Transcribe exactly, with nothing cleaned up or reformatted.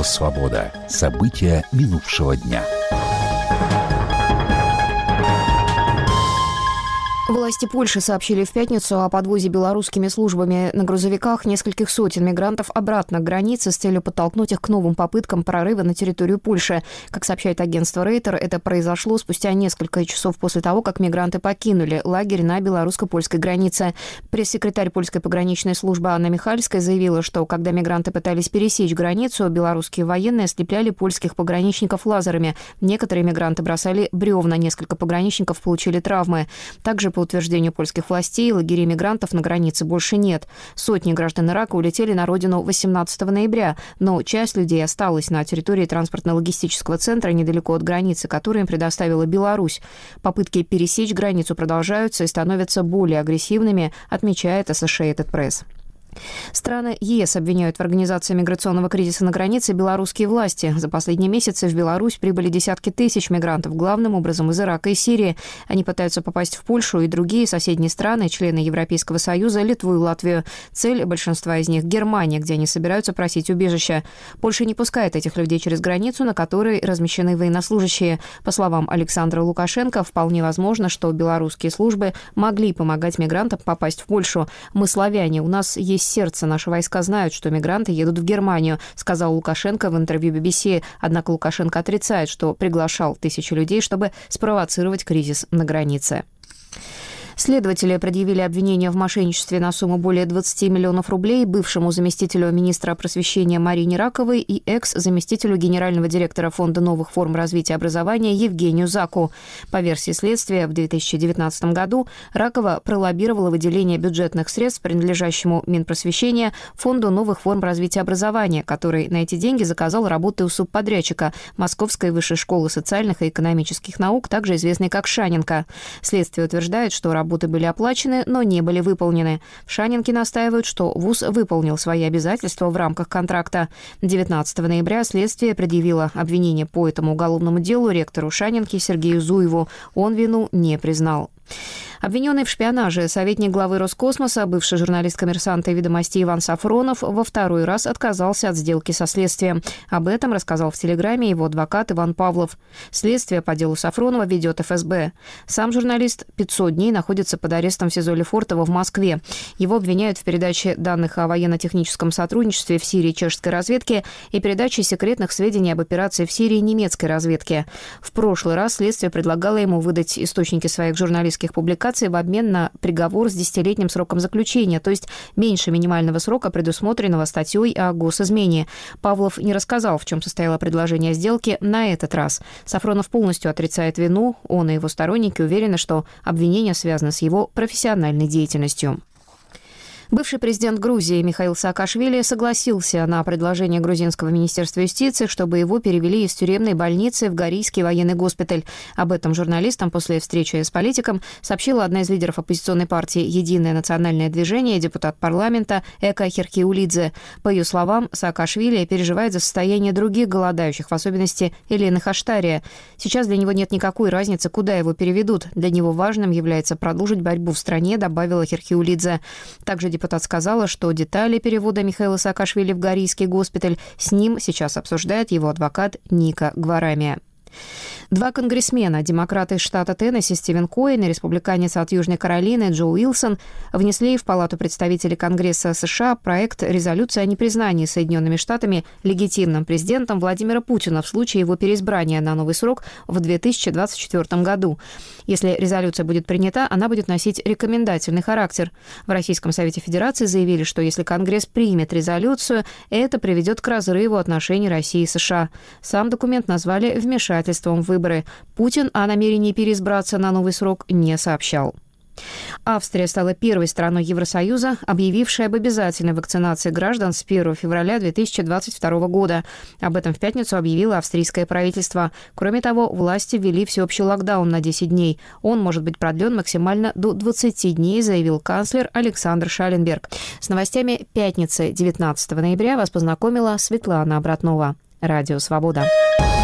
Радио «Свобода». События минувшего дня. Власти Польши сообщили в пятницу о подвозе белорусскими службами на грузовиках нескольких сотен мигрантов обратно к границе с целью подтолкнуть их к новым попыткам прорыва на территорию Польши. Как сообщает агентство Рейтер, это произошло спустя несколько часов после того, как мигранты покинули лагерь на белорусско-польской границе. Пресс-секретарь польской пограничной службы Анна Михальская заявила, что когда мигранты пытались пересечь границу, белорусские военные ослепляли польских пограничников лазерами. Некоторые мигранты бросали бревна, несколько пограничников получили травмы. Также по утверждению польских властей, лагерей мигрантов на границе больше нет. Сотни граждан Ирака улетели на родину восемнадцатого ноября, но часть людей осталась на территории транспортно-логистического центра недалеко от границы, которую им предоставила Беларусь. Попытки пересечь границу продолжаются и становятся более агрессивными, отмечает Associated Press. Страны ЕС обвиняют в организации миграционного кризиса на границе белорусские власти. За последние месяцы в Беларусь прибыли десятки тысяч мигрантов, главным образом из Ирака и Сирии. Они пытаются попасть в Польшу и другие соседние страны, члены Европейского Союза, Литву и Латвию. Цель большинства из них – Германия, где они собираются просить убежища. Польша не пускает этих людей через границу, на которой размещены военнослужащие. По словам Александра Лукашенко, вполне возможно, что белорусские службы могли помогать мигрантам попасть в Польшу. «Мы славяне, у нас есть сердце. Наши войска знают, что мигранты едут в Германию», сказал Лукашенко в интервью би би си. Однако Лукашенко отрицает, что приглашал тысячи людей, чтобы спровоцировать кризис на границе. Следователи предъявили обвинение в мошенничестве на сумму более двадцати миллионов рублей бывшему заместителю министра просвещения Марине Раковой и экс-заместителю генерального директора Фонда новых форм развития образования Евгению Заку. По версии следствия, в две тысячи девятнадцатом году Ракова пролоббировала выделение бюджетных средств, принадлежащему Минпросвещения, Фонду новых форм развития образования, который на эти деньги заказал работы у субподрядчика Московской высшей школы социальных и экономических наук, также известной как Шаненко. Следствие утверждает, что работа Работы были оплачены, но не были выполнены. В Шаненке настаивают, что вуз выполнил свои обязательства в рамках контракта. девятнадцатого ноября следствие предъявило обвинение по этому уголовному делу ректору Шаненки Сергею Зуеву. Он вину не признал. Обвиненный в шпионаже советник главы Роскосмоса, бывший журналист «Коммерсанта» и «Ведомостей» Иван Сафронов во второй раз отказался от сделки со следствием. Об этом рассказал в Телеграме его адвокат Иван Павлов. Следствие по делу Сафронова ведет эф эс бэ. Сам журналист пятьсот дней находится под арестом в СИЗО Лефортово в Москве. Его обвиняют в передаче данных о военно-техническом сотрудничестве в Сирии чешской разведки и передаче секретных сведений об операции в Сирии немецкой разведки. В прошлый раз следствие предлагало ему выдать источники своих журналистских публикаций в обмен на приговор с десятилетним сроком заключения, то есть меньше минимального срока, предусмотренного статьей о госизмене. Павлов не рассказал, в чем состояло предложение сделки на этот раз. Сафронов полностью отрицает вину. Он и его сторонники уверены, что обвинения связаны с его профессиональной деятельностью. Бывший президент Грузии Михаил Саакашвили согласился на предложение грузинского министерства юстиции, чтобы его перевели из тюремной больницы в Горийский военный госпиталь. Об этом журналистам после встречи с политиком сообщила одна из лидеров оппозиционной партии «Единое национальное движение», депутат парламента Эка Херкиулидзе. По ее словам, Саакашвили переживает за состояние других голодающих, в особенности Елены Хаштария. Сейчас для него нет никакой разницы, куда его переведут. Для него важным является продолжить борьбу в стране, добавила Херкиулидзе. Также депутат сказала, что детали перевода Михаила Саакашвили в Горийский госпиталь с ним сейчас обсуждает его адвокат Ника Гварамия. Два конгрессмена, демократы из штата Теннесси Стивен Коэн и республиканец от Южной Каролины Джо Уилсон, внесли в Палату представителей Конгресса США проект резолюции о непризнании Соединенными Штатами легитимным президентом Владимира Путина в случае его переизбрания на новый срок в две тысячи двадцать четвёртом году. Если резолюция будет принята, она будет носить рекомендательный характер. В Российском Совете Федерации заявили, что если Конгресс примет резолюцию, это приведет к разрыву отношений России и США. Сам документ назвали вмешательством в выборы. Путин о намерении переизбраться на новый срок не сообщал. Австрия стала первой страной Евросоюза, объявившей об обязательной вакцинации граждан с первого февраля две тысячи двадцать второго года. Об этом в пятницу объявило австрийское правительство. Кроме того, власти ввели всеобщий локдаун на десять дней. Он может быть продлен максимально до двадцати дней, заявил канцлер Александр Шалленберг. С новостями пятницы девятнадцатого ноября вас познакомила Светлана Обратнова. Радио «Свобода».